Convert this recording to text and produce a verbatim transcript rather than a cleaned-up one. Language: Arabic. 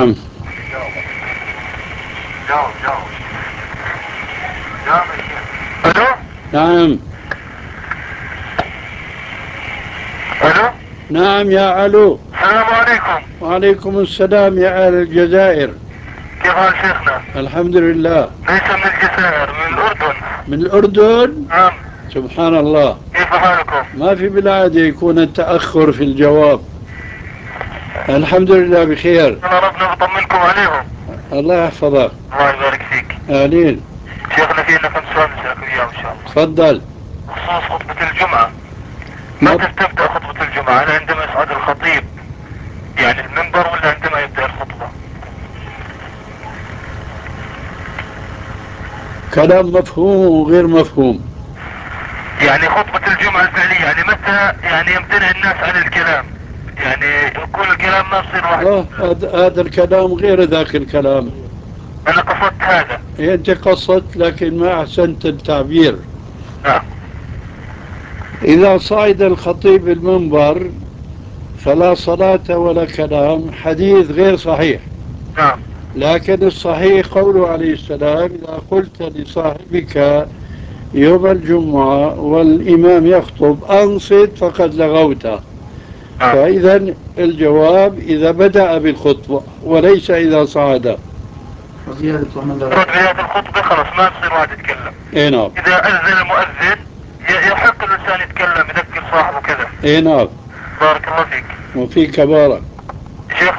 نعم. جاوب جاوب جاوب يا شيخ. الو. نعم. الو. نعم يا علو. السلام عليكم. وعليكم السلام يا أهل الجزائر. كيف حال شيخنا؟ الحمد لله. ليس من الجزائر، من الأردن. من الأردن؟ نعم. سبحان الله. كيف حالكم؟ ما في بالعادة يكون التأخر في الجواب. الحمد لله بخير. أنا ربنا بطمنكم عليهم. الله يحفظك. الله يبارك فيك. آمين. شيخنا فينا كم سؤال نسألكم إياه إن شاء الله. تفضل. بخصوص خطبة الجمعة. ما متى تبدأ خطبة الجمعة؟ هل عندما يصعد الخطيب يعني المنبر ولا عندما يبدأ الخطبة؟ كلام مفهوم وغير مفهوم. يعني خطبة الجمعة الفعلية يعني متى يعني يمتنع الناس عن الكلام؟ يعني يكون الكلام ما يصير واحد. آه هذا هذا الكلام غير ذاك الكلام. أنا قصدت هذا. أنت قصدت لكن ما أحسنت التعبير. نعم. إذا صعد الخطيب المنبر فلا صلاة ولا كلام، حديث غير صحيح. نعم. لكن الصحيح قوله عليه السلام: إذا قلت لصاحبك يوم الجمعة والإمام يخطب أنصت فقد لغوت. نعم. فإذا الجواب إذا بدأ بالخطبة وليس إذا صعد. وزيادة بداية الخطبة خلاص ما يصير واحد يتكلم. إيه نعم. إذا أذن المؤذن يحق الإنسان يتكلم يذكر صاحبه كذا. إيه نعم. بارك الله فيك. وفيك بارك.